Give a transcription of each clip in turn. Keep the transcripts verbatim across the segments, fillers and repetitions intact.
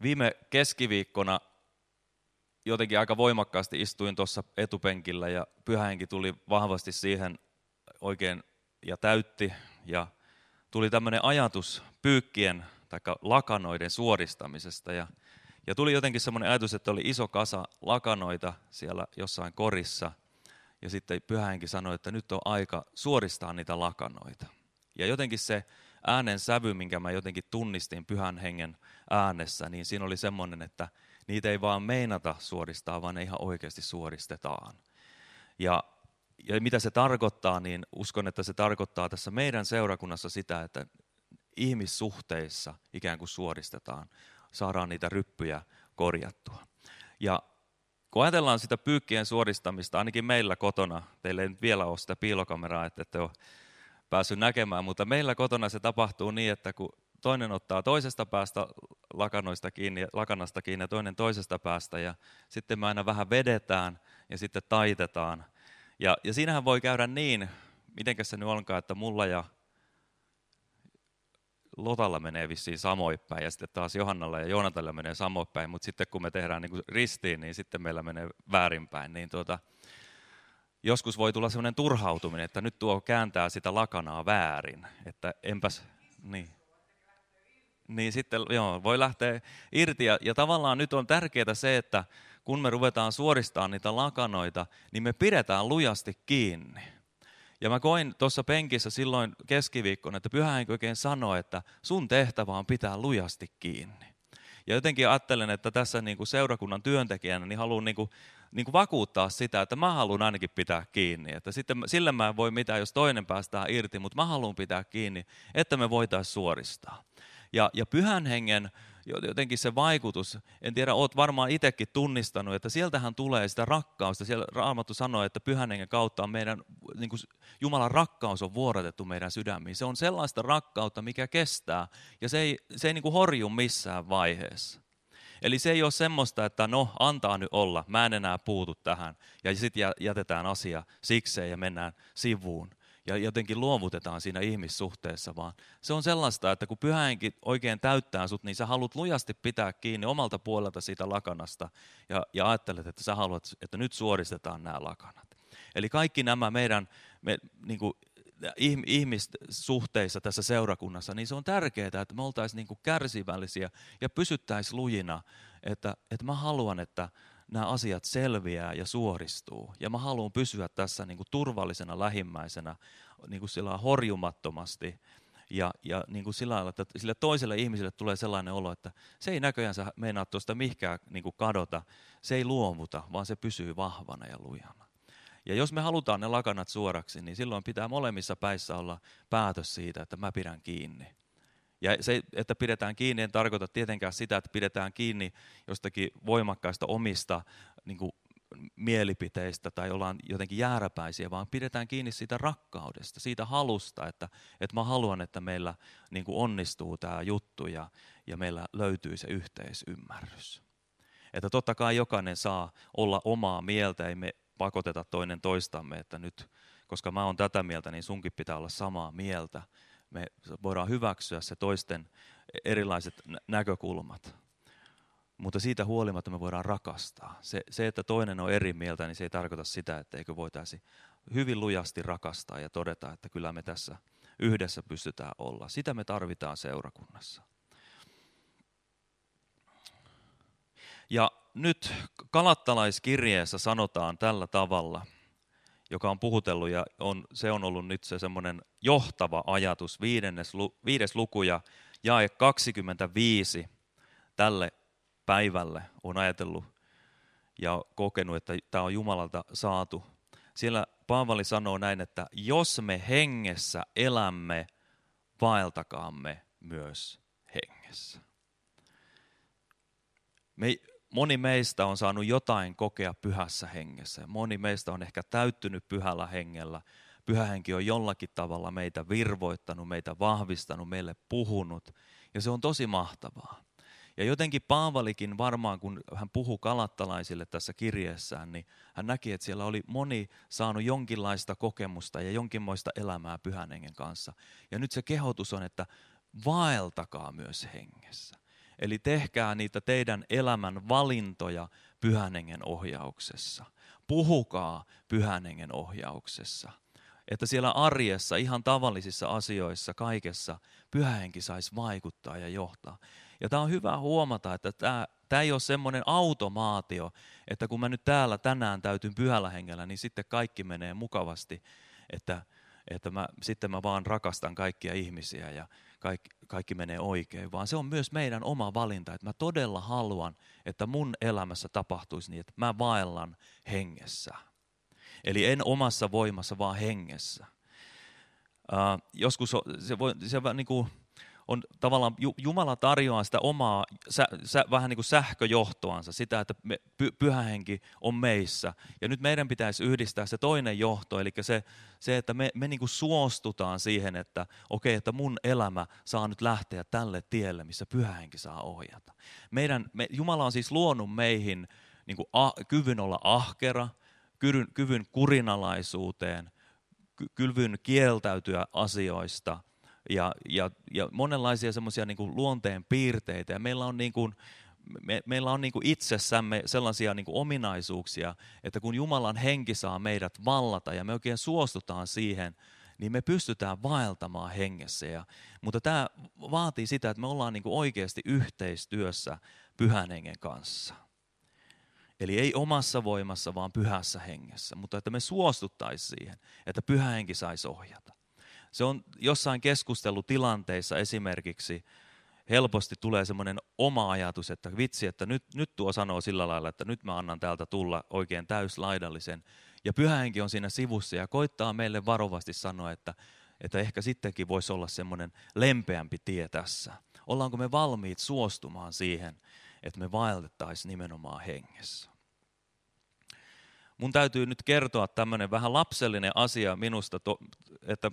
Viime keskiviikkona jotenkin aika voimakkaasti istuin tuossa etupenkillä ja Pyhä Henki tuli vahvasti siihen oikein ja täytti. Ja tuli tämmöinen ajatus pyykkien tai lakanoiden suoristamisesta. Ja, ja tuli jotenkin semmoinen ajatus, että oli iso kasa lakanoita siellä jossain korissa. Ja sitten Pyhä Henki sanoi, että nyt on aika suoristaa niitä lakanoita. Ja jotenkin se äänen sävy, minkä mä jotenkin tunnistin Pyhän Hengen äänessä, niin siinä oli semmoinen, että niitä ei vaan meinata suoristaa, vaan ne ihan oikeasti suoristetaan. Ja, ja mitä se tarkoittaa, niin uskon, että se tarkoittaa tässä meidän seurakunnassa sitä, että ihmissuhteissa ikään kuin suoristetaan, saadaan niitä ryppyjä korjattua. Ja kun ajatellaan sitä pyykkien suoristamista, ainakin meillä kotona, teillä ei nyt vielä ole sitä piilokameraa, että ette ole päässyt näkemään, mutta meillä kotona se tapahtuu niin, että kun toinen ottaa toisesta päästä lakanoista kiinni, lakanasta kiinni ja toinen toisesta päästä ja sitten me aina vähän vedetään ja sitten taitetaan. Ja, ja siinähän voi käydä niin, mitenkäs se nyt onkaan, että mulla ja Lotalla menee vissiin samoin päin ja sitten taas Johannalla ja Joonatalla menee samoin päin, mutta sitten kun me tehdään niin kuin ristiin, niin sitten meillä menee väärinpäin. Niin tuota, joskus voi tulla sellainen turhautuminen, että nyt tuo kääntää sitä lakanaa väärin, että enpäs, niin. Niin sitten joo, voi lähteä irti ja, ja tavallaan nyt on tärkeää se, että kun me ruvetaan suoristamaan niitä lakanoita, niin me pidetään lujasti kiinni. Ja mä koin tuossa penkissä silloin keskiviikkona, että Pyhä Henki oikein sanoi, että sun tehtävä on pitää lujasti kiinni. Ja jotenkin ajattelen, että tässä niin kuin seurakunnan työntekijänä niin haluan niin kuin, niin kuin vakuuttaa sitä, että mä haluan ainakin pitää kiinni. Että sitten, sille mä en voi mitään, jos toinen päästään irti, mutta mä haluan pitää kiinni, että me voitaisiin suoristaa. Ja, ja Pyhän Hengen jotenkin se vaikutus, en tiedä, olet varmaan itsekin tunnistanut, että sieltähän tulee sitä rakkausta. Siellä Raamattu sanoo, että Pyhän Hengen kautta on meidän, niin kuin Jumalan rakkaus on vuodatettu meidän sydämiin. Se on sellaista rakkautta, mikä kestää ja se ei, se ei niin kuin horju missään vaiheessa. Eli se ei ole semmoista, että no antaa nyt olla, mä en enää puutu tähän ja sitten jätetään asia sikseen ja mennään sivuun. Ja jotenkin luovutetaan siinä ihmissuhteessa, vaan se on sellaista, että kun Pyhä Henki oikein täyttää sut, niin sä haluat lujasti pitää kiinni omalta puolelta siitä lakanasta ja, ja ajattelet, että sä haluat, että nyt suoristetaan nämä lakanat. Eli kaikki nämä meidän me, niin kuin, ihmissuhteissa tässä seurakunnassa, niin se on tärkeää, että me oltaisiin niin kuin kärsivällisiä ja pysyttäisiin lujina, että, että mä haluan, että nämä asiat selviää ja suoristuu. Ja mä haluan pysyä tässä niin kuin turvallisena lähimmäisenä niin kuin sillä horjumattomasti. Ja, ja niin kuin sillä lailla, että sille toiselle ihmiselle tulee sellainen olo, että se ei näköjään meinaa tuosta mihinkään niin kuin kadota. Se ei luovuta, vaan se pysyy vahvana ja lujana. Ja jos me halutaan ne lakanat suoraksi, niin silloin pitää molemmissa päissä olla päätös siitä, että mä pidän kiinni. Ja se, että pidetään kiinni, en tarkoita tietenkään sitä, että pidetään kiinni jostakin voimakkaista omista niin kuin mielipiteistä tai ollaan jotenkin jääräpäisiä, vaan pidetään kiinni siitä rakkaudesta, siitä halusta, että, että mä haluan, että meillä niin kuin onnistuu tämä juttu ja, ja meillä löytyy se yhteisymmärrys. Että totta kai jokainen saa olla omaa mieltä, ei me pakoteta toinen toistamme, että nyt, koska mä oon tätä mieltä, niin sunkin pitää olla samaa mieltä. Me voidaan hyväksyä se toisten erilaiset näkökulmat, mutta siitä huolimatta me voidaan rakastaa. Se, se, että toinen on eri mieltä, niin se ei tarkoita sitä, etteikö voitaisi hyvin lujasti rakastaa ja todeta, että kyllä me tässä yhdessä pystytään olla. Sitä me tarvitaan seurakunnassa. Ja nyt Galattalaiskirjeessä sanotaan tällä tavalla, joka on puhutellut ja on, se on ollut nyt se semmoinen johtava ajatus, viidennes, viides luku ja jae kaksikymmentäviisi tälle päivälle on ajatellut ja kokenut, että tämä on Jumalalta saatu. Siellä Paavali sanoo näin, että jos me hengessä elämme, vaeltakaamme myös hengessä. Me Moni meistä on saanut jotain kokea pyhässä hengessä. Moni meistä on ehkä täyttynyt pyhällä hengellä. Pyhä Henki on jollakin tavalla meitä virvoittanut, meitä vahvistanut, meille puhunut. Ja se on tosi mahtavaa. Ja jotenkin Paavalikin varmaan, kun hän puhui galattalaisille tässä kirjeessään, niin hän näki, että siellä oli moni saanut jonkinlaista kokemusta ja jonkinmoista elämää Pyhän Hengen kanssa. Ja nyt se kehotus on, että vaeltakaa myös hengessä. Eli tehkää niitä teidän elämän valintoja Pyhän Hengen ohjauksessa. Puhukaa Pyhän Hengen ohjauksessa. Että siellä arjessa, ihan tavallisissa asioissa, kaikessa, Pyhä Henki saisi vaikuttaa ja johtaa. Ja tämä on hyvä huomata, että tämä, tämä ei ole semmoinen automaatio, että kun mä nyt täällä tänään täytyn Pyhällä Hengellä, niin sitten kaikki menee mukavasti, että, että mä, sitten mä vaan rakastan kaikkia ihmisiä ja kaikki, kaikki menee oikein. Vaan se on myös meidän oma valinta, että mä todella haluan, että mun elämässä tapahtuisi niin, että mä vaellan hengessä. Eli en omassa voimassa, vaan hengessä. Uh, joskus se, voi, se niin kuin on tavallaan, Jumala tarjoaa sitä omaa sä, sä, vähän niin kuin sähköjohtoansa, sitä, että me, py, Pyhä Henki on meissä. Ja nyt meidän pitäisi yhdistää se toinen johto, eli se, se että me, me niin kuin suostutaan siihen, että okei, että mun elämä saa nyt lähteä tälle tielle, missä Pyhä Henki saa ohjata. Meidän, me, Jumala on siis luonut meihin niin kuin a, kyvyn olla ahkera, kyvyn, kyvyn kurinalaisuuteen, ky, kyvyn kieltäytyä asioista, Ja, ja, ja monenlaisia semmoisia niin kuin luonteen piirteitä. Ja meillä on, niin kuin, me, meillä on niin kuin itsessämme sellaisia niin kuin ominaisuuksia, että kun Jumalan henki saa meidät vallata ja me oikein suostutaan siihen, niin me pystytään vaeltamaan hengessä. Ja, mutta tämä vaatii sitä, että me ollaan niin kuin oikeasti yhteistyössä Pyhän Hengen kanssa. Eli ei omassa voimassa, vaan pyhässä hengessä. Mutta että me suostuttaisiin siihen, että Pyhä Henki saisi ohjata. Se on jossain keskustelutilanteissa esimerkiksi helposti tulee semmoinen oma ajatus, että vitsi, että nyt, nyt tuo sanoo sillä lailla, että nyt mä annan täältä tulla oikein täyslaidallisen. Ja Pyhä Henki on siinä sivussa ja koittaa meille varovasti sanoa, että, että ehkä sittenkin voisi olla semmoinen lempeämpi tie tässä. Ollaanko me valmiit suostumaan siihen, että me vaellettaisiin nimenomaan hengessä? Mun täytyy nyt kertoa tämmöinen vähän lapsellinen asia minusta, että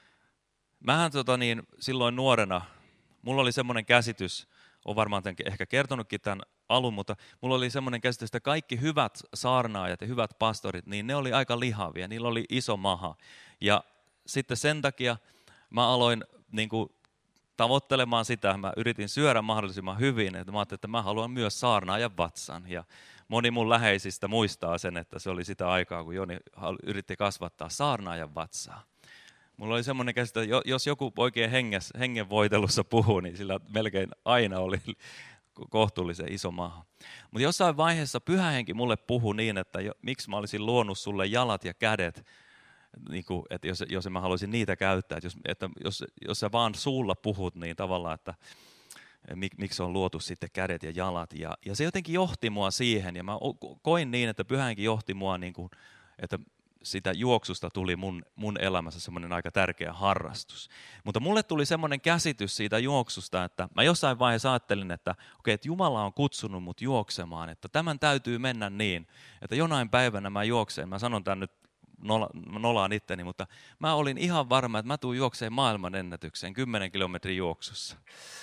mähän tota niin, silloin nuorena, mulla oli semmoinen käsitys, olen varmaan ehkä kertonutkin tämän alun, mutta mulla oli semmoinen käsitys, että kaikki hyvät saarnaajat ja hyvät pastorit, niin ne oli aika lihavia, niillä oli iso maha. Ja sitten sen takia mä aloin niin kuin tavoittelemaan sitä, mä yritin syödä mahdollisimman hyvin, että mä ajattelin, että mä haluan myös saarnaajan vatsan. Ja moni mun läheisistä muistaa sen, että se oli sitä aikaa, kun Joni yritti kasvattaa saarnaajan vatsaa. Mulla oli semmoinen käsitys, että jos joku oikein henges, hengenvoitelussa puhuu, niin sillä melkein aina oli kohtuullisen iso maha. Mutta jossain vaiheessa Pyhä Henki mulle puhui niin, että jo, miksi mä olisin luonut sulle jalat ja kädet, niin kuin, että jos, jos mä haluaisin niitä käyttää. Että jos, että jos, jos sä vaan suulla puhut, niin tavallaan, että mik, miksi on luotu sitten kädet ja jalat. Ja, ja se jotenkin johti mua siihen, ja mä koin niin, että Pyhä Henki johti mua, niin kuin, että sitä juoksusta tuli mun, mun elämässä semmoinen aika tärkeä harrastus. Mutta mulle tuli semmoinen käsitys siitä juoksusta, että mä jossain vaiheessa ajattelin, että okei, että Jumala on kutsunut mut juoksemaan, että tämän täytyy mennä niin, että jonain päivänä mä juoksen, mä sanon tämän nyt, nola, nolaan itteni, mutta mä olin ihan varma, että mä tuun juokseen maailman ennätykseen kymmenen kilometrin juoksussa.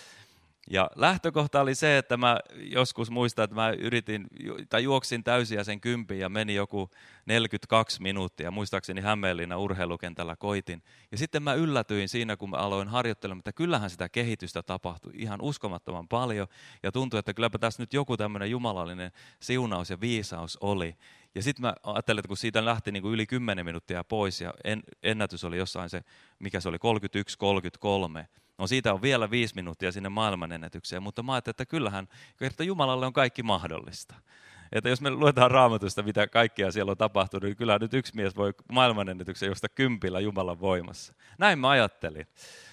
Ja lähtökohta oli se, että mä joskus muistan, että mä yritin, tai juoksin täysiä sen kympin ja meni joku neljäkymmentäkaksi minuuttia. Muistaakseni Hämeenlinnan urheilukentällä koitin. Ja sitten mä yllätyin siinä, kun mä aloin harjoittelemaan, että kyllähän sitä kehitystä tapahtui ihan uskomattoman paljon. Ja tuntui, että kylläpä tässä nyt joku tämmöinen jumalallinen siunaus ja viisaus oli. Ja sitten mä ajattelin, että kun siitä lähti niin kuin yli kymmenen minuuttia pois ja en, ennätys oli jossain se, mikä se oli, kolmekymmentäyksi kolmekymmentäkolme. No siitä on vielä viisi minuuttia sinne maailmanennätykseen, mutta mä ajattelin, että kyllähän, että Jumalalle on kaikki mahdollista. Että jos me luetaan Raamatusta, mitä kaikkea siellä on tapahtunut, niin kyllä nyt yksi mies voi maailmanennätyksen juosta kympillä Jumalan voimassa. Näin mä ajattelin.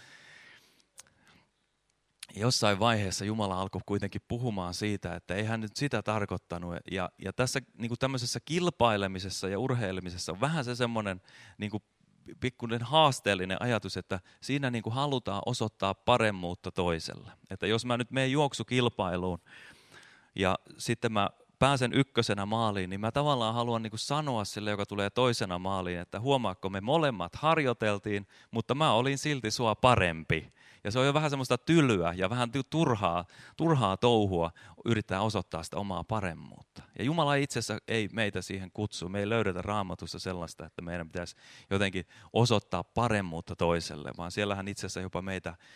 Jossain vaiheessa Jumala alkoi kuitenkin puhumaan siitä, että ei hän nyt sitä tarkoittanut. Ja, ja tässä niin kuin tämmöisessä kilpailemisessa ja urheilemisessa on vähän se semmoinen niin kuin pikkuinen haasteellinen ajatus, että siinä niin kuin halutaan osoittaa paremmuutta toiselle. Että jos mä nyt menen juoksukilpailuun ja sitten mä pääsen ykkösenä maaliin, niin mä tavallaan haluan niin kuin sanoa sille, joka tulee toisena maaliin, että huomaatko, me molemmat harjoiteltiin, mutta mä olin silti sua parempi. Ja se on jo vähän semmoista tylyä ja vähän turhaa, turhaa touhua yrittää osoittaa sitä omaa paremmuutta. Ja Jumala itse asiassa ei meitä siihen kutsu. Me ei löydetä Raamatusta sellaista, että meidän pitäisi jotenkin osoittaa paremmuutta toiselle, vaan siellähän itse asiassa jopa meitä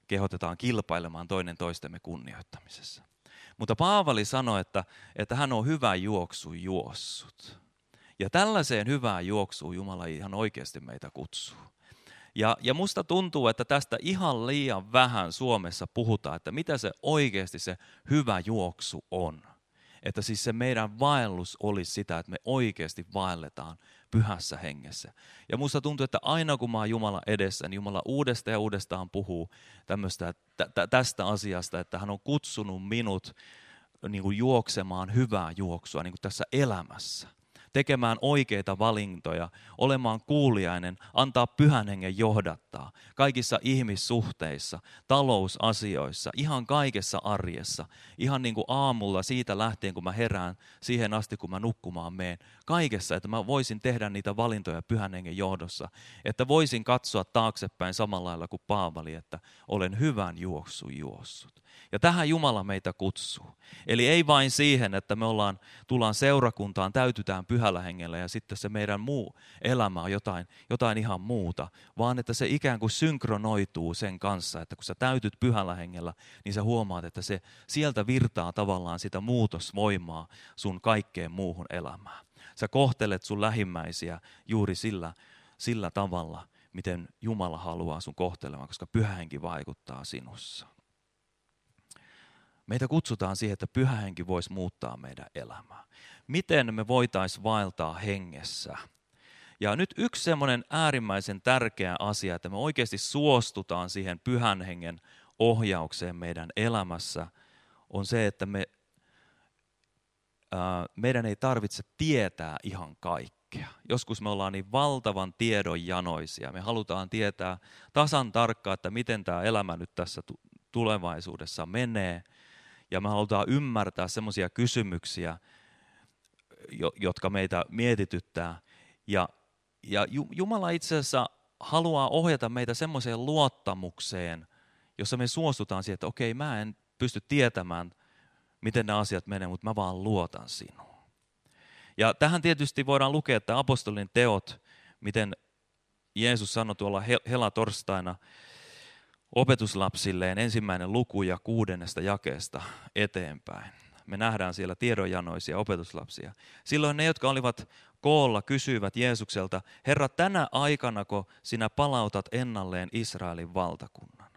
kehotetaan kilpailemaan toinen toistemme kunnioittamisessa. Mutta Paavali sanoi, että, että hän on hyvä juoksu juossut. Ja tällaiseen hyvään juoksuun Jumala ihan oikeasti meitä kutsuu. Ja, ja musta tuntuu, että tästä ihan liian vähän Suomessa puhutaan, että mitä se oikeasti se hyvä juoksu on. Että siis se meidän vaellus olisi sitä, että me oikeasti vaelletaan pyhässä hengessä. Ja musta tuntuu, että aina kun mä oon Jumala edessä, niin Jumala uudestaan ja uudestaan puhuu tämmöistä, tästä asiasta, että hän on kutsunut minut niin kuin juoksemaan hyvää juoksua niin kuin tässä elämässä. Tekemään oikeita valintoja, olemaan kuuliainen, antaa pyhän hengen johdattaa kaikissa ihmissuhteissa, talousasioissa, ihan kaikessa arjessa. Ihan niin kuin aamulla siitä lähtien, kun mä herään, siihen asti kun mä nukkumaan meen. Kaikessa, että mä voisin tehdä niitä valintoja pyhän hengen johdossa. Että voisin katsoa taaksepäin samalla lailla kuin Paavali, että olen hyvän juoksun juossut. Ja tähän Jumala meitä kutsuu. Eli ei vain siihen, että me ollaan, tullaan seurakuntaan, täytytään pyhällä hengellä ja sitten se meidän muu elämä on jotain, jotain ihan muuta, vaan että se ikään kuin synkronoituu sen kanssa, että kun sä täytyt pyhällä hengellä, niin sä huomaat, että se sieltä virtaa tavallaan sitä muutosvoimaa sun kaikkeen muuhun elämään. Sä kohtelet sun lähimmäisiä juuri sillä, sillä tavalla, miten Jumala haluaa sun kohtelemaan, koska pyhä henki vaikuttaa sinussa. Meitä kutsutaan siihen, että pyhä henki voisi muuttaa meidän elämää. Miten me voitaisiin vaeltaa hengessä? Ja nyt yksi semmoinen äärimmäisen tärkeä asia, että me oikeasti suostutaan siihen pyhän hengen ohjaukseen meidän elämässä, on se, että me, ää, meidän ei tarvitse tietää ihan kaikkea. Joskus me ollaan niin valtavan tiedon janoisia. Me halutaan tietää tasan tarkkaan, että miten tämä elämä nyt tässä tulevaisuudessa menee. Ja me halutaan ymmärtää semmoisia kysymyksiä, jotka meitä mietityttää. Ja, ja Jumala itse asiassa haluaa ohjata meitä semmoiseen luottamukseen, jossa me suostutaan siihen, että okei, mä en pysty tietämään, miten nämä asiat menee, mutta mä vaan luotan sinuun. Ja tähän tietysti voidaan lukea, että apostolin teot, miten Jeesus sanoi tuolla helatorstaina, opetuslapsilleen ensimmäinen luku ja kuudennesta jakeesta eteenpäin. Me nähdään siellä tiedonjanoisia opetuslapsia. Silloin ne, jotka olivat koolla, kysyivät Jeesukselta, Herra, tänä aikanako sinä palautat ennalleen Israelin valtakunnan?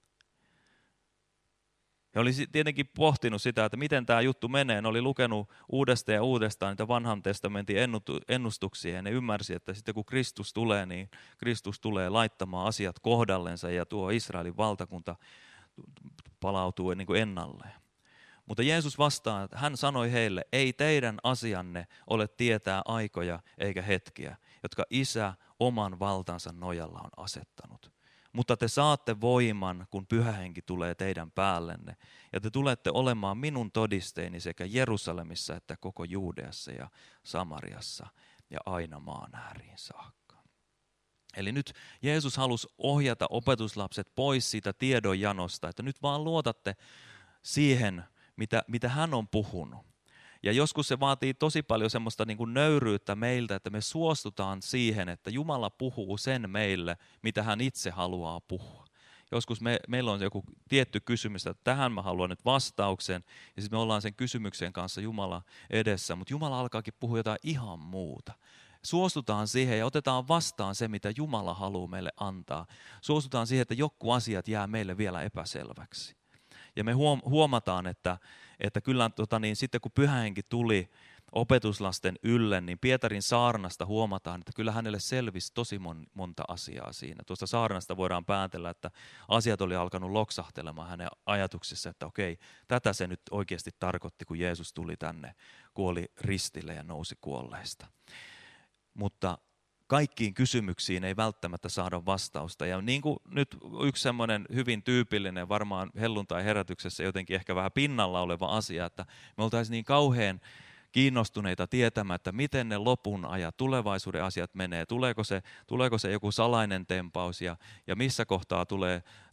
He oli tietenkin pohtinut sitä, että miten tämä juttu menee. Ne oli lukenut uudestaan ja uudestaan niitä vanhan testamentin ennustuksia. Ja ne ymmärsi, että sitten kun Kristus tulee, niin Kristus tulee laittamaan asiat kohdallensa ja tuo Israelin valtakunta palautuu niin kuin ennalleen. Mutta Jeesus vastaa, että hän sanoi heille, ei teidän asianne ole tietää aikoja eikä hetkiä, jotka Isä oman valtansa nojalla on asettanut. Mutta te saatte voiman, kun Pyhä Henki tulee teidän päällenne, ja te tulette olemaan minun todisteini sekä Jerusalemissa että koko Juudeassa ja Samariassa ja aina maan ääriin saakka. Eli nyt Jeesus halusi ohjata opetuslapset pois siitä tiedonjanosta, että nyt vaan luotatte siihen, mitä, mitä hän on puhunut. Ja joskus se vaatii tosi paljon semmoista niin kuin nöyryyttä meiltä, että me suostutaan siihen, että Jumala puhuu sen meille, mitä hän itse haluaa puhua. Joskus me, meillä on joku tietty kysymys, että tähän mä haluan nyt vastauksen, ja sitten me ollaan sen kysymyksen kanssa Jumala edessä, mutta Jumala alkaakin puhua jotain ihan muuta. Suostutaan siihen ja otetaan vastaan se, mitä Jumala haluaa meille antaa. Suostutaan siihen, että joku asiat jää meille vielä epäselväksi. Ja me huomataan, että, että kyllä tota niin, sitten kun Pyhä Henki tuli opetuslasten ylle, niin Pietarin saarnasta huomataan, että kyllä hänelle selvisi tosi monta asiaa siinä. Tuosta saarnasta voidaan päätellä, että asiat oli alkanut loksahtelemaan hänen ajatuksissa, että okei, tätä se nyt oikeasti tarkoitti, kun Jeesus tuli tänne, kuoli ristille ja nousi kuolleista. Mutta kaikkiin kysymyksiin ei välttämättä saada vastausta. Ja niin kuin nyt yksi semmoinen hyvin tyypillinen, varmaan helluntai-herätyksessä jotenkin ehkä vähän pinnalla oleva asia, että me oltaisiin niin kauhean kiinnostuneita tietämään, että miten ne lopun ajat, tulevaisuuden asiat menee. Tuleeko se, tuleeko se joku salainen tempaus ja, ja missä kohtaa tulee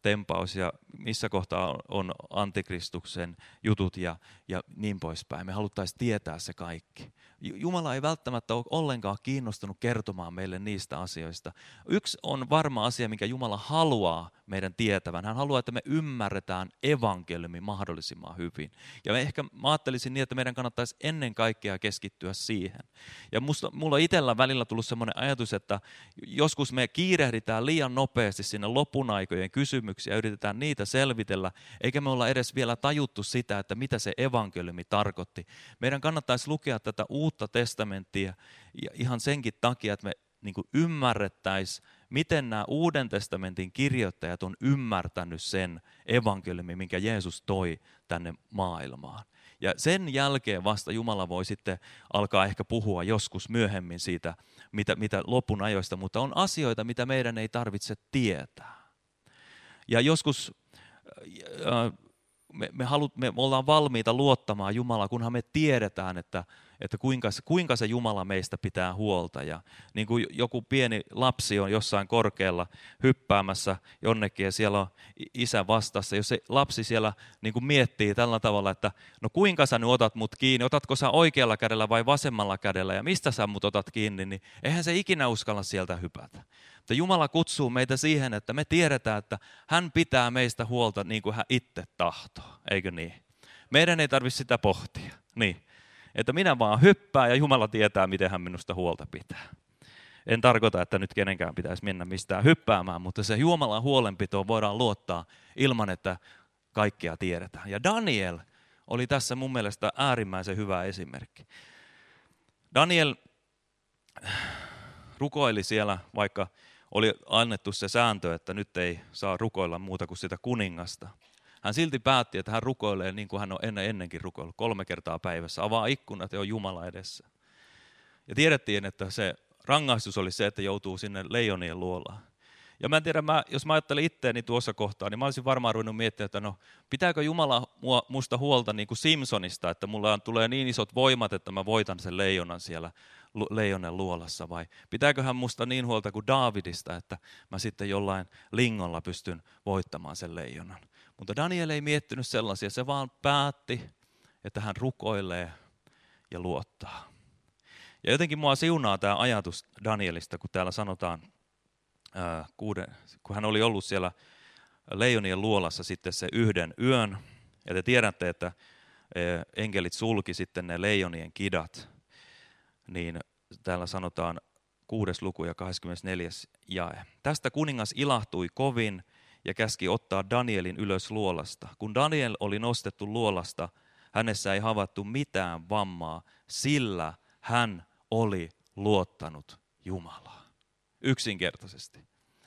tempaus ja missä kohtaa on antikristuksen jutut ja, ja niin poispäin. Me haluttaisiin tietää se kaikki. Jumala ei välttämättä ole ollenkaan kiinnostunut kertomaan meille niistä asioista. Yksi on varma asia, minkä Jumala haluaa meidän tietävän. Hän haluaa, että me ymmärretään evankeliumi mahdollisimman hyvin. Ja me ehkä mä ajattelisin niin, että meidän kannattaisi ennen kaikkea keskittyä siihen. Ja musta, mulla itsellä välillä tullut sellainen ajatus, että joskus me kiirehditään liian nopeasti sinne lopun aikojen kysymyksiä ja yritetään niitä selvitellä, eikä me olla edes vielä tajuttu sitä, että mitä se evankeliumi tarkoitti. Meidän kannattaisi lukea tätä uutta testamenttia ja ihan senkin takia, että me niin kuin ymmärrettäisiin, miten nämä Uuden testamentin kirjoittajat on ymmärtänyt sen evankeliumin, minkä Jeesus toi tänne maailmaan. Ja sen jälkeen vasta Jumala voi sitten alkaa ehkä puhua joskus myöhemmin siitä, mitä, mitä lopun ajoista, mutta on asioita, mitä meidän ei tarvitse tietää. Ja joskus me, me, halut, me ollaan valmiita luottamaan Jumalaa, kunhan me tiedetään, että, että kuinka, kuinka se Jumala meistä pitää huolta. Ja niin kuin joku pieni lapsi on jossain korkealla hyppäämässä jonnekin ja siellä on isä vastassa. Jos se lapsi siellä niin kuin miettii tällä tavalla, että no kuinka sä nyt otat mut kiinni, otatko sä oikealla kädellä vai vasemmalla kädellä ja mistä sä mut otat kiinni, niin eihän se ikinä uskalla sieltä hypätä. Mutta Jumala kutsuu meitä siihen, että me tiedetään, että hän pitää meistä huolta niin kuin hän itse tahtoo, eikö niin? Meidän ei tarvitse sitä pohtia, niin. Että minä vaan hyppään ja Jumala tietää, miten hän minusta huolta pitää. En tarkoita, että nyt kenenkään pitäisi mennä mistään hyppäämään, mutta se Jumalan huolenpitoon voidaan luottaa ilman, että kaikkea tiedetään. Ja Daniel oli tässä mun mielestä äärimmäisen hyvä esimerkki. Daniel rukoili siellä, vaikka oli annettu se sääntö, että nyt ei saa rukoilla muuta kuin sitä kuningasta. Hän silti päätti, että hän rukoilee niin kuin hän on ennen ennenkin rukoillut, kolme kertaa päivässä. Avaa ikkunat ja on Jumala edessä. Ja tiedettiin, että se rangaistus oli se, että joutuu sinne leijonien luolaan. Ja mä en tiedä, mä, jos mä ajattelen itteeni tuossa kohtaa, niin mä olisin varmaan ruvennut miettiä, että no pitääkö Jumala mua, musta huolta niin kuin Simpsonista, että mulla tulee niin isot voimat, että mä voitan sen leijonan siellä leijonen luolassa, vai pitääkö hän musta niin huolta kuin Daavidista, että mä sitten jollain lingolla pystyn voittamaan sen leijonan. Mutta Daniel ei miettinyt sellaisia, se vaan päätti, että hän rukoilee ja luottaa. Ja jotenkin mua siunaa tämä ajatus Danielista, kun täällä sanotaan, ää, kuuden, kun hän oli ollut siellä leijonien luolassa sitten se yhden yön, ja te tiedätte, että enkelit sulki sitten ne leijonien kidat, niin täällä sanotaan kuudes luku ja kahdeskymmenesneljäs jae. Tästä kuningas ilahtui kovin ja käski ottaa Danielin ylös luolasta. Kun Daniel oli nostettu luolasta, hänessä ei havaittu mitään vammaa, sillä hän oli luottanut Jumalaa. Yksinkertaisesti.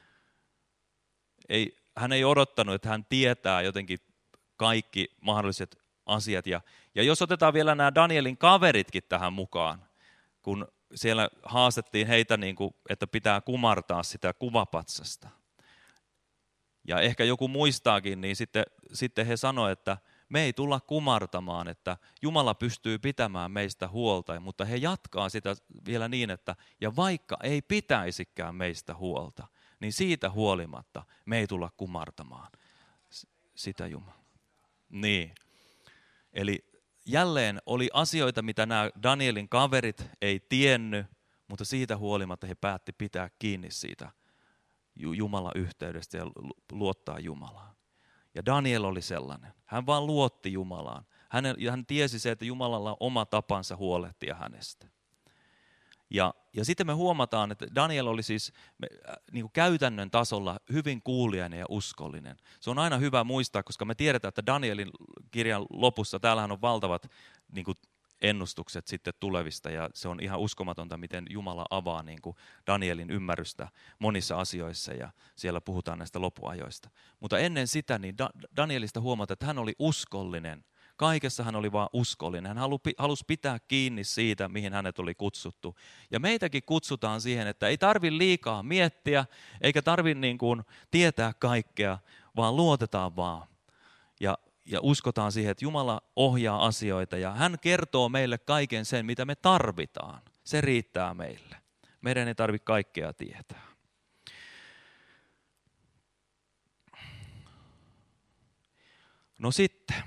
Ei, hän ei odottanut, että hän tietää jotenkin kaikki mahdolliset asiat. Ja, ja jos otetaan vielä nämä Danielin kaveritkin tähän mukaan, kun siellä haastettiin heitä, niin kuin, että pitää kumartaa sitä kuvapatsasta. Ja ehkä joku muistaakin, niin sitten, sitten he sanoivat, että me ei tulla kumartamaan, että Jumala pystyy pitämään meistä huolta, mutta he jatkaa sitä vielä niin, että ja vaikka ei pitäisikään meistä huolta, niin siitä huolimatta me ei tulla kumartamaan sitä Jumala. Niin. Eli jälleen oli asioita, mitä nämä Danielin kaverit ei tiennyt, mutta siitä huolimatta he päätti pitää kiinni siitä Jumalan yhteydestä ja luottaa Jumalaan. Ja Daniel oli sellainen. Hän vaan luotti Jumalaan. Hän, hän tiesi se, että Jumalalla on oma tapansa huolehtia hänestä. Ja, ja sitten me huomataan, että Daniel oli siis niin kuin käytännön tasolla hyvin kuuliainen ja uskollinen. Se on aina hyvä muistaa, koska me tiedetään, että Danielin kirjan lopussa, täällähän on valtavat niin kuin ennustukset sitten tulevista, ja se on ihan uskomatonta, miten Jumala avaa niin kuin Danielin ymmärrystä monissa asioissa, ja siellä puhutaan näistä lopuajoista. Mutta ennen sitä, niin Danielista huomata, että hän oli uskollinen. Kaikessa hän oli vaan uskollinen. Hän halusi pitää kiinni siitä, mihin hänet oli kutsuttu. Ja meitäkin kutsutaan siihen, että ei tarvitse liikaa miettiä, eikä tarvitse niin kuin tietää kaikkea, vaan luotetaan vaan. Ja, ja uskotaan siihen, että Jumala ohjaa asioita ja hän kertoo meille kaiken sen, mitä me tarvitaan. Se riittää meille. Meidän ei tarvitse kaikkea tietää. No sitten,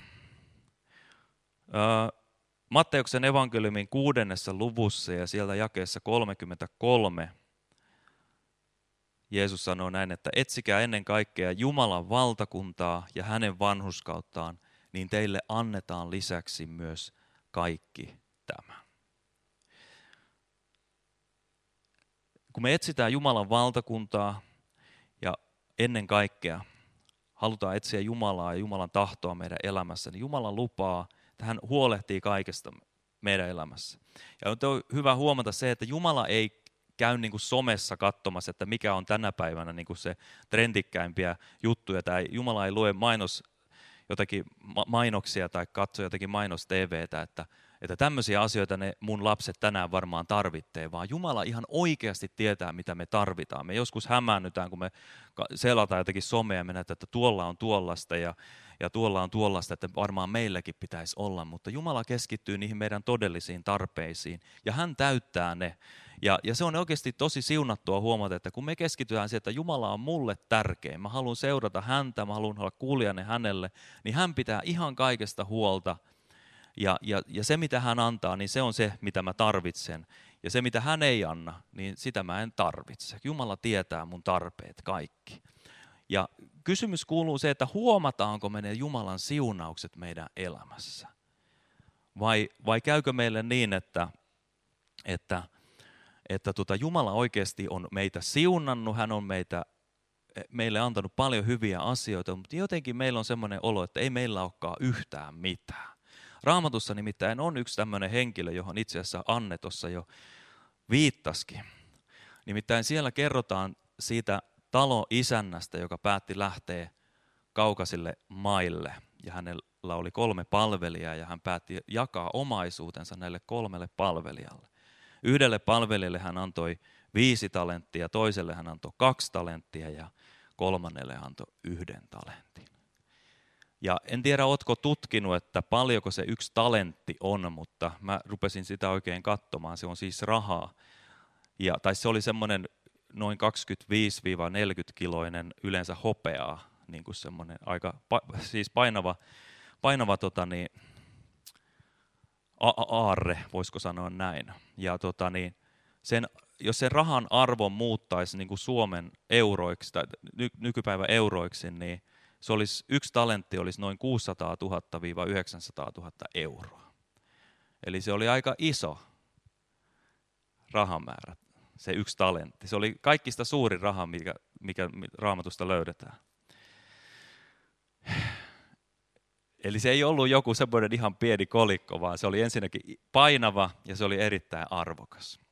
Matteuksen evankeliumin kuudennessa luvussa ja sieltä jakeessa kolmekymmentäkolme Jeesus sanoo näin, että etsikää ennen kaikkea Jumalan valtakuntaa ja hänen vanhurskauttaan, niin teille annetaan lisäksi myös kaikki tämä. Kun me etsitään Jumalan valtakuntaa ja ennen kaikkea halutaan etsiä Jumalaa ja Jumalan tahtoa meidän elämässä, niin Jumala lupaa, että hän huolehtii kaikesta meidän elämässä. Ja on hyvä huomata se, että Jumala ei käy niin kuin somessa katsomassa, että mikä on tänä päivänä niin kuin se trendikkäimpiä juttuja, tai Jumala ei lue mainos, jotakin mainoksia tai katso jotakin mainos-T V:tä, että, että tämmöisiä asioita ne mun lapset tänään varmaan tarvitsee, vaan Jumala ihan oikeasti tietää, mitä me tarvitaan. Me joskus hämäännytään, kun me selataan jotakin somea ja me nähdään, että tuolla on tuollaista ja, ja tuolla on tuollaista, että varmaan meilläkin pitäisi olla, mutta Jumala keskittyy niihin meidän todellisiin tarpeisiin ja hän täyttää ne. Ja, ja se on oikeasti tosi siunattua huomata, että kun me keskitytään siihen, että Jumala on mulle tärkein, mä haluan seurata häntä, mä haluan olla kuulijana hänelle, niin hän pitää ihan kaikesta huolta. Ja, ja, ja se, mitä hän antaa, niin se on se, mitä mä tarvitsen. Ja se, mitä hän ei anna, niin sitä mä en tarvitse. Jumala tietää mun tarpeet kaikki. Ja kysymys kuuluu se, että huomataanko me ne Jumalan siunaukset meidän elämässä? Vai, vai käykö meille niin, että... että että tota Jumala oikeasti on meitä siunannut, hän on meitä, meille antanut paljon hyviä asioita, mutta jotenkin meillä on semmoinen olo, että ei meillä olekaan yhtään mitään. Raamatussa nimittäin on yksi tämmöinen henkilö, johon itse asiassa Anne tuossa jo viittasikin. Nimittäin siellä kerrotaan siitä taloisännästä, joka päätti lähteä kaukaisille maille. Ja hänellä oli kolme palvelijaa ja hän päätti jakaa omaisuutensa näille kolmelle palvelijalle. Yhdelle palvelijalle hän antoi viisi talenttia, toiselle hän antoi kaksi talenttia ja kolmannelle hän antoi yhden talentin. Ja en tiedä, ootko tutkinut, että paljonko se yksi talentti on, mutta mä rupesin sitä oikein katsomaan. Se on siis rahaa. Ja, tai se oli semmoinen noin kaksikymmentäviisi neljäkymmentä kiloinen yleensä hopeaa, niin kuin semmoinen aika siis painava, painava tota niin, aarre, voisiko sanoa näin. Ja tota niin, sen, jos sen rahan arvo muuttaisi niin kuin Suomen euroiksi tai ny, nykypäivän euroiksi, niin se olisi, yksi talentti olisi noin kuusisataatuhatta yhdeksänsataatuhatta euroa. Eli se oli aika iso rahamäärä, se yksi talentti. Se oli kaikista suurin raha, mikä, mikä Raamatusta löydetään. Eli se ei ollut joku semmoinen ihan pieni kolikko, vaan se oli ensinnäkin painava ja se oli erittäin arvokas.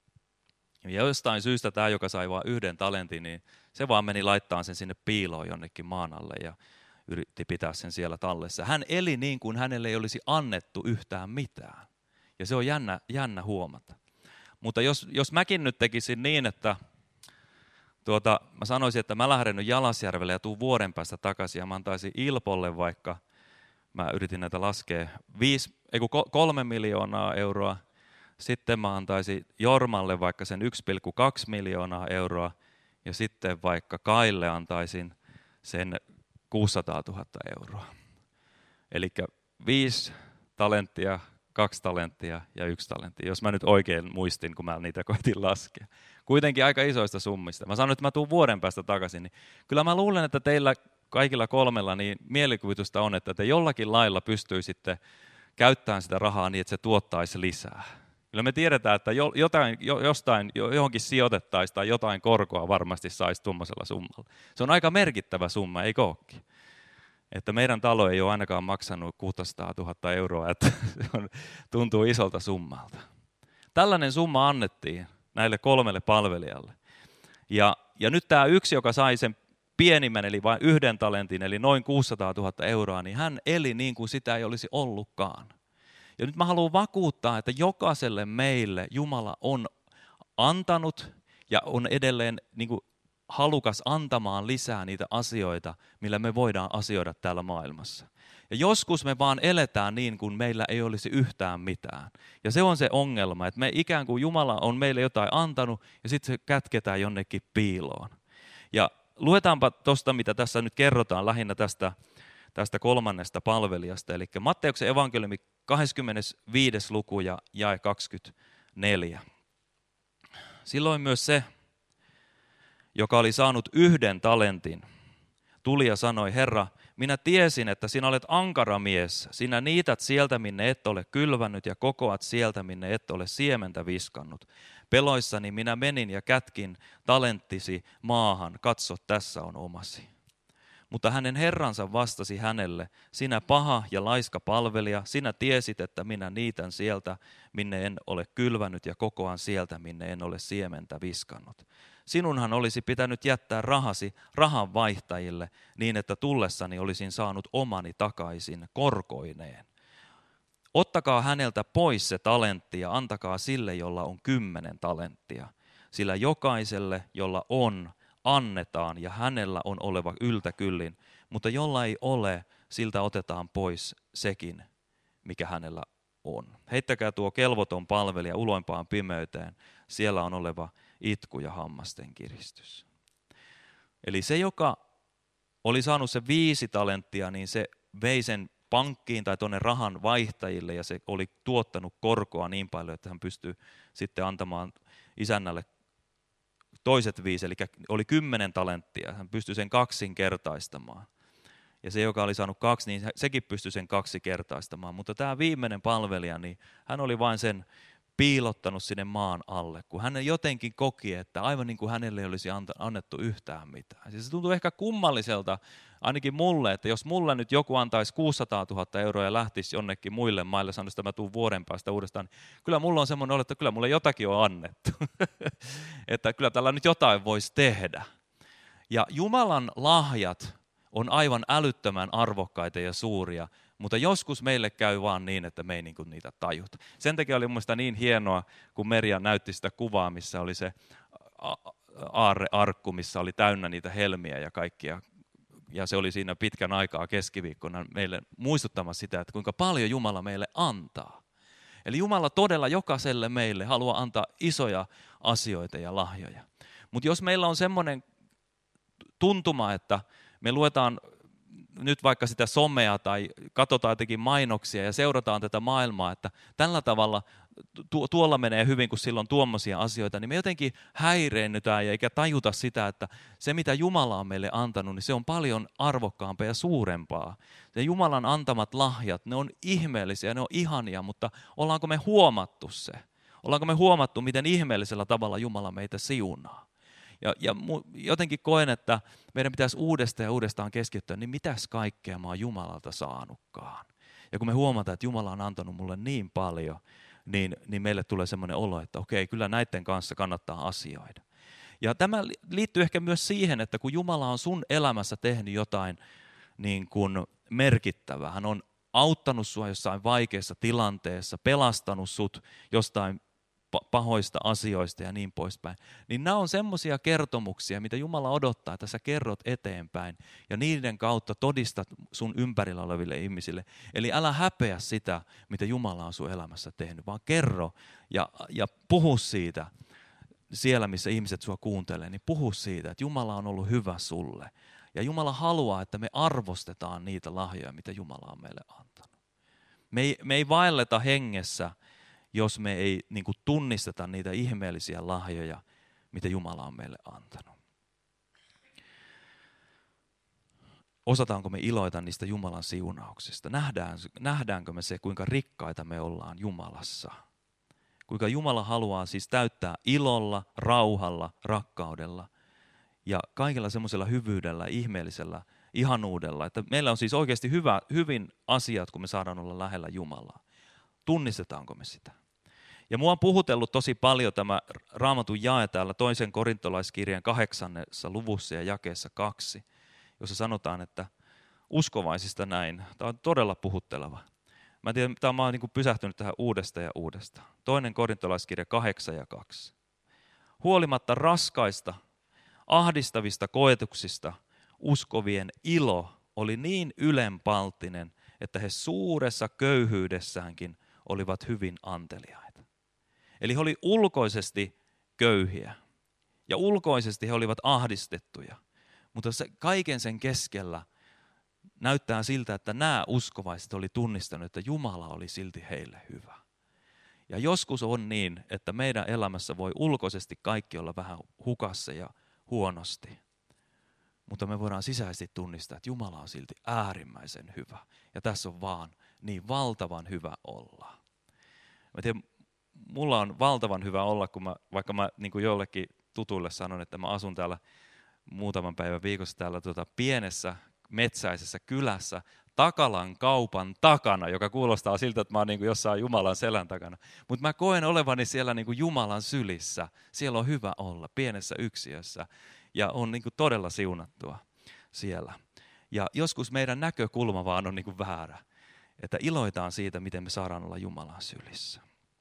Ja jostain syystä tämä, joka sai vain yhden talentin, niin se vaan meni laittaa sen sinne piiloon jonnekin maan alle ja yritti pitää sen siellä tallessa. Hän eli niin kuin hänelle ei olisi annettu yhtään mitään. Ja se on jännä, jännä huomata. Mutta jos, jos mäkin nyt tekisin niin, että tuota, mä sanoisin, että mä lähden nyt Jalasjärvelle ja tuun vuoden päästä takaisin ja mä antaisin Ilpolle vaikka, mä yritin näitä laskea, viisi, ei kun kolme miljoonaa euroa, sitten mä antaisin Jormalle vaikka sen yksi pilkku kaksi miljoonaa euroa ja sitten vaikka Kaille antaisin sen kuusisataatuhatta euroa. Eli viisi talenttia, kaksi talenttia ja yksi talentti, jos mä nyt oikein muistin, kun mä niitä koitin laskea. Kuitenkin aika isoista summista. Mä sanoin, että mä tuun vuoden päästä takaisin, niin kyllä mä luulen, että teillä kaikilla kolmella niin mielikuvitusta on, että te jollakin lailla pystyisitte käyttämään sitä rahaa niin, että se tuottaisi lisää. Kyllä me tiedetään, että jotain, jostain, johonkin sijoitettaisiin tai jotain korkoa varmasti saisi tuommoisella summalla. Se on aika merkittävä summa, eikö olekin? Että meidän talo ei ole ainakaan maksanut kuusisataatuhatta euroa, että se on, tuntuu isolta summalta. Tällainen summa annettiin näille kolmelle palvelijalle. Ja, ja nyt tämä yksi, joka sai sen pienimmän, eli vain yhden talentin, eli noin kuusisataatuhatta euroa, niin hän eli niin kuin sitä ei olisi ollutkaan. Ja nyt mä haluan vakuuttaa, että jokaiselle meille Jumala on antanut ja on edelleen niin kuin halukas antamaan lisää niitä asioita, millä me voidaan asioida täällä maailmassa. Ja joskus me vaan eletään niin, kuin meillä ei olisi yhtään mitään. Ja se on se ongelma, että me ikään kuin Jumala on meille jotain antanut ja sitten se kätketään jonnekin piiloon. Ja luetaanpa tuosta, mitä tässä nyt kerrotaan lähinnä tästä, tästä kolmannesta palvelijasta. Eli Matteuksen evankeliumi kaksikymmentäviisi luku ja jae kaksikymmentäneljä. Silloin myös se, joka oli saanut yhden talentin, tuli ja sanoi, Herra, minä tiesin, että sinä olet ankara mies. Sinä niität sieltä, minne et ole kylvännyt, ja kokoat sieltä, minne et ole siementä viskannut. Peloissani minä menin ja kätkin talenttisi maahan. Katso, tässä on omasi. Mutta hänen herransa vastasi hänelle, sinä paha ja laiska palvelija, sinä tiesit, että minä niitän sieltä, minne en ole kylvänyt, ja kokoan sieltä, minne en ole siementä viskannut. Sinunhan olisi pitänyt jättää rahasi rahan vaihtajille niin, että tullessani olisin saanut omani takaisin korkoineen. Ottakaa häneltä pois se talentti ja antakaa sille, jolla on kymmenen talenttia. Sillä jokaiselle, jolla on, annetaan ja hänellä on oleva yltäkyllin, mutta jolla ei ole, siltä otetaan pois sekin, mikä hänellä on. Heittäkää tuo kelvoton palvelija uloimpaan pimeyteen, siellä on oleva itku ja hammasten kiristys. Eli se, joka oli saanut se viisi talenttia, niin se vei sen pankkiin tai tuonne rahan vaihtajille ja se oli tuottanut korkoa niin paljon, että hän pystyi sitten antamaan isännälle toiset viisi, eli oli kymmenen talenttia, hän pystyi sen kaksinkertaistamaan. Ja se, joka oli saanut kaksi, niin sekin pystyi sen kaksinkertaistamaan. Mutta tämä viimeinen palvelija, niin hän oli vain sen piilottanut sinne maan alle, kun hän jotenkin koki, että aivan niin kuin hänelle ei olisi annettu yhtään mitään. Siis se tuntuu ehkä kummalliselta, ainakin mulle, että jos mulle nyt joku antaisi kuusisataatuhatta euroa ja lähtisi jonnekin muille maille, sanoisi, että mä tuun vuoden päästä uudestaan, niin kyllä mulla on semmoinen olo, että kyllä mulle jotakin on annettu. Että kyllä tällä nyt jotain voisi tehdä. Ja Jumalan lahjat on aivan älyttömän arvokkaita ja suuria, mutta joskus meille käy vaan niin, että me ei niinku niitä tajuta. Sen takia oli mielestäni niin hienoa, kun Merja näytti sitä kuvaa, missä oli se aarrearkku, missä oli täynnä niitä helmiä ja kaikkia. Ja se oli siinä pitkän aikaa keskiviikkona meille muistuttamassa sitä, että kuinka paljon Jumala meille antaa. Eli Jumala todella jokaiselle meille haluaa antaa isoja asioita ja lahjoja. Mutta jos meillä on semmoinen tuntuma, että me luetaan nyt vaikka sitä somea tai katsotaan jotenkin mainoksia ja seurataan tätä maailmaa, että tällä tavalla tu- tuolla menee hyvin, kun silloin tuommoisia asioita, niin me jotenkin häireennytään ja eikä tajuta sitä, että se mitä Jumala on meille antanut, niin se on paljon arvokkaampaa ja suurempaa. Se Jumalan antamat lahjat, ne on ihmeellisiä, ne on ihania, mutta ollaanko me huomattu se? Ollaanko me huomattu, miten ihmeellisellä tavalla Jumala meitä siunaa? Ja, ja jotenkin koen, että meidän pitäisi uudestaan ja uudestaan keskittyä, niin mitäs kaikkea mä oon Jumalalta saanutkaan. Ja kun me huomataan, että Jumala on antanut mulle niin paljon, niin, niin meille tulee semmoinen olo, että okei, kyllä näiden kanssa kannattaa asioida. Ja tämä liittyy ehkä myös siihen, että kun Jumala on sun elämässä tehnyt jotain niin kuin merkittävää, hän on auttanut sua jossain vaikeassa tilanteessa, pelastanut sut jostain pahoista asioista ja niin poispäin, niin nämä on semmoisia kertomuksia, mitä Jumala odottaa, että sä kerrot eteenpäin ja niiden kautta todistat sun ympärillä oleville ihmisille. Eli älä häpeä sitä, mitä Jumala on sun elämässä tehnyt, vaan kerro ja, ja puhu siitä siellä, missä ihmiset sua kuuntelee, niin puhu siitä, että Jumala on ollut hyvä sulle. Ja Jumala haluaa, että me arvostetaan niitä lahjoja, mitä Jumala on meille antanut. Me ei, me ei vaelleta hengessä, jos me ei niin kuin tunnisteta niitä ihmeellisiä lahjoja, mitä Jumala on meille antanut. Osataanko me iloita niistä Jumalan siunauksista? Nähdään, nähdäänkö me se, kuinka rikkaita me ollaan Jumalassa? Kuinka Jumala haluaa siis täyttää ilolla, rauhalla, rakkaudella ja kaikella semmoisella hyvyydellä, ihmeellisellä ihanuudella. Että meillä on siis oikeasti hyvä, hyvin asiat, kun me saadaan olla lähellä Jumalaa. Tunnistetaanko me sitä? Ja mua on puhutellut tosi paljon tämä Raamatun jae täällä toisen korintolaiskirjan kahdeksannessa luvussa ja jakeessa kaksi, jossa sanotaan, että uskovaisista näin. Tämä on todella puhutteleva. Mä en tiedä, mä oon niin kuin pysähtynyt tähän uudestaan ja uudestaan. Toinen korintolaiskirja kahdeksan ja kaksi. Huolimatta raskaista, ahdistavista koetuksista, uskovien ilo oli niin ylenpalttinen, että he suuressa köyhyydessäänkin olivat hyvin anteliaita. Eli he olivat ulkoisesti köyhiä ja ulkoisesti he olivat ahdistettuja, mutta se, kaiken sen keskellä näyttää siltä, että nämä uskovaiset oli tunnistanut, että Jumala oli silti heille hyvä. Ja joskus on niin, että meidän elämässä voi ulkoisesti kaikki olla vähän hukassa ja huonosti. Mutta me voidaan sisäisesti tunnistaa, että Jumala on silti äärimmäisen hyvä. Ja tässä on vaan niin valtavan hyvä olla. Mä tiedän, mulla on valtavan hyvä olla, kun mä, vaikka mä niin kuin jollekin tutuille sanon, että mä asun täällä muutaman päivän viikossa täällä tuota pienessä metsäisessä kylässä Takalan kaupan takana, joka kuulostaa siltä, että mä oon niin kuin jossain Jumalan selän takana. Mutta mä koen olevani siellä niin kuin Jumalan sylissä. Siellä on hyvä olla pienessä yksiössä ja on niin kuin todella siunattua siellä. Ja joskus meidän näkökulma vaan on niin kuin väärä, että iloitaan siitä, miten me saadaan olla Jumalan sylissä.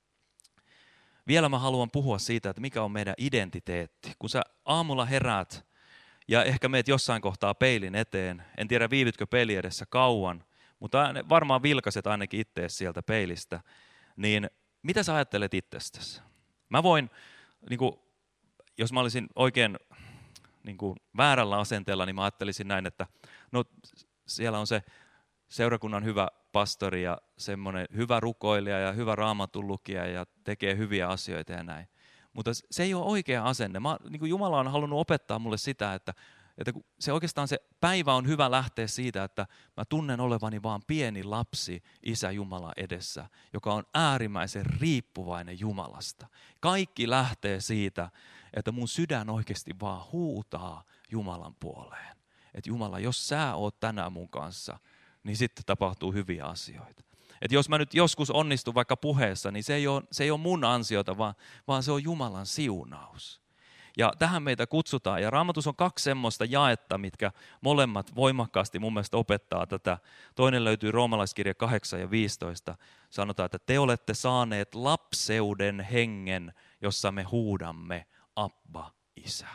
Vielä mä haluan puhua siitä, että mikä on meidän identiteetti. Kun sä aamulla heräät ja ehkä meet jossain kohtaa peilin eteen, en tiedä viivytkö peili edessä kauan, mutta varmaan vilkaset ainakin ittees sieltä peilistä, niin mitä sä ajattelet itsestäsi? Mä voin, niin kuin, jos mä olisin oikein niin kuin väärällä asenteella, niin mä ajattelisin näin, että no siellä on se seurakunnan hyvä pastori ja semmoinen hyvä rukoilija ja hyvä raamatun lukija ja tekee hyviä asioita ja näin. Mutta se ei ole oikea asenne. Mä, niin kuin Jumala on halunnut opettaa mulle sitä, että, että se oikeastaan se päivä on hyvä lähteä siitä, että mä tunnen olevani vaan pieni lapsi Isä Jumala edessä, joka on äärimmäisen riippuvainen Jumalasta. Kaikki lähtee siitä, että mun sydän oikeasti vaan huutaa Jumalan puoleen. Että Jumala, jos sä oot tänään mun kanssa, niin sitten tapahtuu hyviä asioita. Että jos mä nyt joskus onnistun vaikka puheessa, niin se ei ole, se ei ole mun ansiota, vaan, vaan se on Jumalan siunaus. Ja tähän meitä kutsutaan. Ja Raamatussa on kaksi semmoista jaetta, mitkä molemmat voimakkaasti mun mielestä opettaa tätä. Toinen löytyy Roomalaiskirja kahdeksan ja viisitoista. Sanotaan, että te olette saaneet lapseuden hengen, jossa me huudamme Abba, Isä.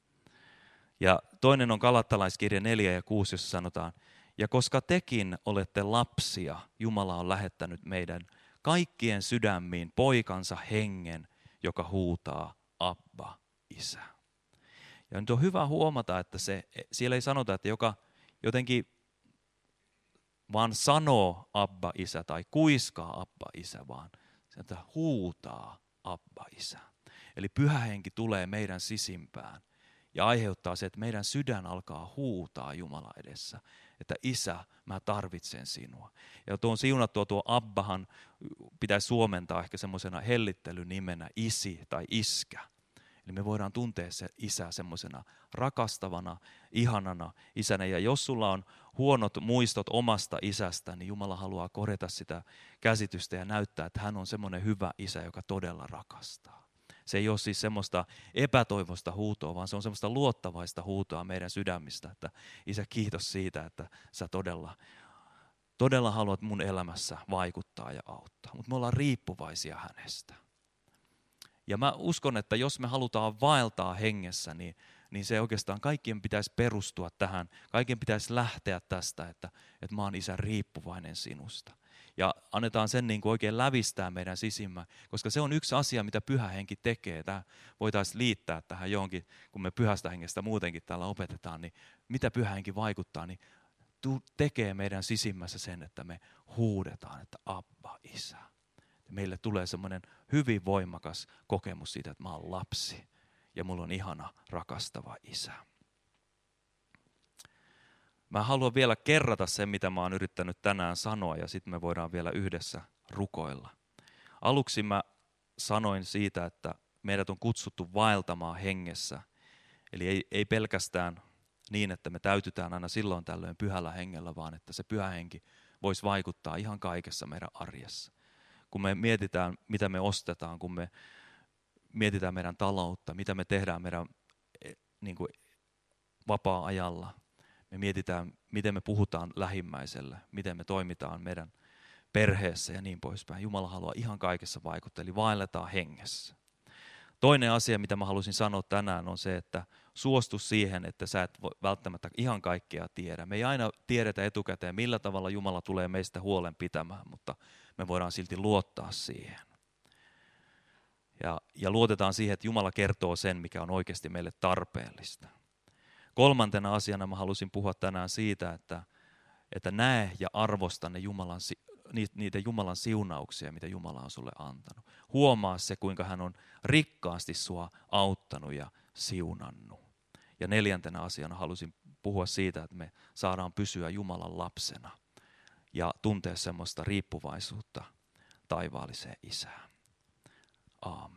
Ja toinen on Galattalaiskirja neljä ja kuusi, jossa sanotaan, ja koska tekin olette lapsia, Jumala on lähettänyt meidän kaikkien sydämiin poikansa hengen, joka huutaa Abba, Isä. Ja nyt on hyvä huomata, että se, siellä ei sanota, että joka jotenkin vaan sanoo Abba, Isä tai kuiskaa Abba, Isä, vaan se, että huutaa Abba, Isä. Eli Pyhä Henki tulee meidän sisimpään ja aiheuttaa se, että meidän sydän alkaa huutaa Jumala edessä. Että Isä, mä tarvitsen sinua. Ja tuon siunattua tuo Abbahan pitäisi suomentaa ehkä semmoisena hellittelynimenä isi tai iskä. Eli me voidaan tuntea se Isä semmoisena rakastavana, ihanana isänä. Ja jos sulla on huonot muistot omasta isästä, niin Jumala haluaa korjata sitä käsitystä ja näyttää, että hän on semmoinen hyvä isä, joka todella rakastaa. Se ei ole siis semmoista epätoivoista huutoa, vaan se on semmoista luottavaista huutoa meidän sydämistä, että Isä, kiitos siitä, että sä todella, todella haluat mun elämässä vaikuttaa ja auttaa. Mutta me ollaan riippuvaisia hänestä. Ja mä uskon, että jos me halutaan vaeltaa hengessä, niin, niin se oikeastaan kaikkien pitäisi perustua tähän. Kaikkien pitäisi lähteä tästä, että, että mä oon Isä riippuvainen sinusta. Ja annetaan sen niin kuin oikein lävistää meidän sisimmä, koska se on yksi asia, mitä Pyhä Henki tekee. Tämä voitaisiin liittää tähän johonkin, kun me Pyhästä Hengestä muutenkin täällä opetetaan, niin mitä Pyhä Henki vaikuttaa, niin tekee meidän sisimmässä sen, että me huudetaan, että Abba, Isä. Meille tulee semmoinen hyvin voimakas kokemus siitä, että mä oon lapsi ja mulla on ihana, rakastava Isä. Mä haluan vielä kerrata sen, mitä mä oon yrittänyt tänään sanoa, ja sitten me voidaan vielä yhdessä rukoilla. Aluksi mä sanoin siitä, että meidät on kutsuttu vaeltamaan hengessä. Eli ei, ei pelkästään niin, että me täytytään aina silloin tällöin pyhällä hengellä, vaan että se Pyhä Henki voisi vaikuttaa ihan kaikessa meidän arjessa. Kun me mietitään, mitä me ostetaan, kun me mietitään meidän taloutta, mitä me tehdään meidän niin kuin vapaa-ajalla. Me mietitään, miten me puhutaan lähimmäiselle, miten me toimitaan meidän perheessä ja niin poispäin. Jumala haluaa ihan kaikessa vaikuttaa, eli vaelletaan hengessä. Toinen asia, mitä mä halusin sanoa tänään, on se, että suostu siihen, että sä et välttämättä ihan kaikkea tiedä. Me ei aina tiedetä etukäteen, millä tavalla Jumala tulee meistä huolen pitämään, mutta me voidaan silti luottaa siihen. Ja, ja luotetaan siihen, että Jumala kertoo sen, mikä on oikeasti meille tarpeellista. Kolmantena asiana mä halusin puhua tänään siitä, että, että näe ja arvosta ne Jumalan, niitä Jumalan siunauksia, mitä Jumala on sulle antanut. Huomaa se, kuinka hän on rikkaasti sua auttanut ja siunannut. Ja neljäntenä asiana halusin puhua siitä, että me saadaan pysyä Jumalan lapsena ja tuntea semmoista riippuvaisuutta taivaalliseen Isään. Aamen.